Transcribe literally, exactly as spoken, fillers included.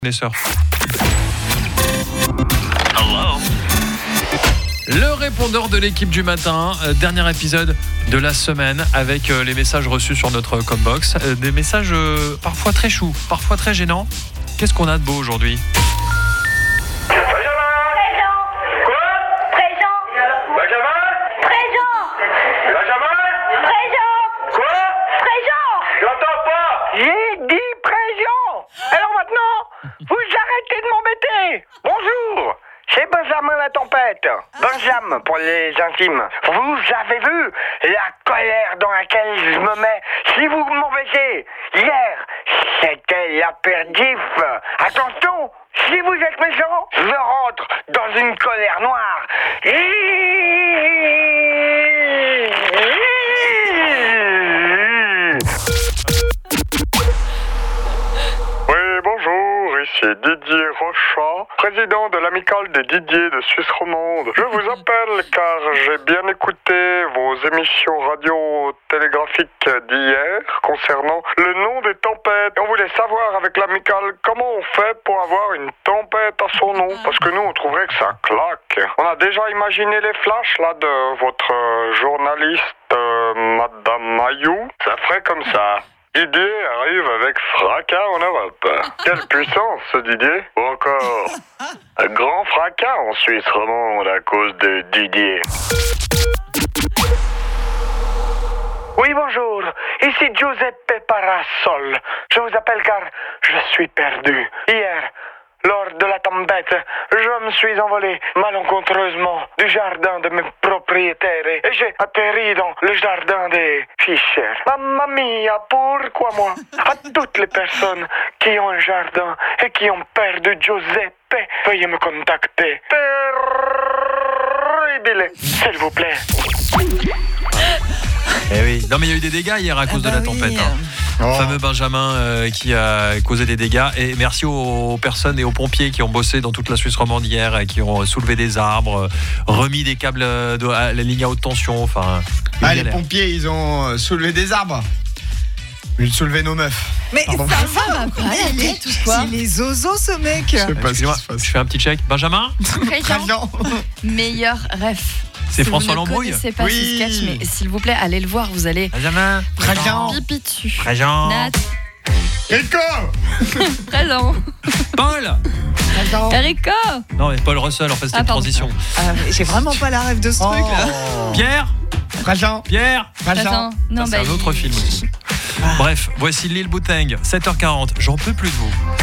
Connaisseur. Hello. Le répondeur de l'équipe du matin, euh, dernier épisode de la semaine avec euh, les messages reçus sur notre combox. Euh, des messages euh, parfois très choux, parfois très gênants. Qu'est-ce qu'on a de beau aujourd'hui ? Bonjour, c'est Benjamin la tempête. Benjamin pour les intimes. Vous avez vu la colère dans laquelle je me mets si vous m'embêtez. Hier, c'était l'apéritif. Attention, si vous êtes méchant, je rentre dans une colère noire. Ici Didier Rochat, président de l'amicale des Didier de Suisse romande. Je vous appelle car j'ai bien écouté vos émissions radio-télégraphiques d'hier concernant le nom des tempêtes. Et on voulait savoir avec l'amicale comment on fait pour avoir une tempête à son nom. Parce que nous on trouverait que ça claque. On a déjà imaginé les flashs là de votre journaliste euh, Madame Mayou. Ça ferait comme ça. Didier arrive avec fracas en Europe. Quelle puissance ce Didier. Ou encore, un grand fracas en Suisse romande à cause de Didier. Oui, bonjour. Ici Giuseppe Parasol. Je vous appelle car je suis perdu. Hier, lors de la tempête, je me suis envolé malencontreusement du jardin de mes propriétaires et j'ai atterri dans le jardin des Fischer. Mamma mia, pourquoi moi? À toutes les personnes qui ont un jardin et qui ont perdu Giuseppe, veuillez me contacter. Terribile, s'il vous plaît. Eh oui. Non mais il y a eu des dégâts hier à cause ah bah de la tempête. Oui. Hein. Oh. Le fameux Benjamin euh, qui a causé des dégâts. Et merci aux, aux personnes et aux pompiers qui ont bossé dans toute la Suisse romande hier et qui ont soulevé des arbres, remis des câbles de à la ligne à haute tension. Enfin, ah, les pompiers, ils ont soulevé des arbres. Ils ont soulevé nos meufs. Mais Pardon. ça va, quoi. Il est, il est zozo ce mec. Je sais pas ce qui se passe. Je fais un petit check. Benjamin. Présent. Meilleur ref. C'est si François Lambrouille. Je ne connaissez pas oui. ce sketch, mais s'il vous plaît, allez le voir. Vous allez. Benjamin. Présent. Pipi dessus. Présent. Nat. Rico. Présent. Paul. Présent. Rico. Non, mais Paul Russell, en fait, c'était ah, une transition. Ah, j'ai vraiment pas la rêve de ce oh. truc là. Pierre. Présent. Pierre. Présent. Non, ça, bah, c'est un autre il... film aussi. Ah. Bref, voici Lil Bouteng, sept heures quarante. J'en peux plus de vous.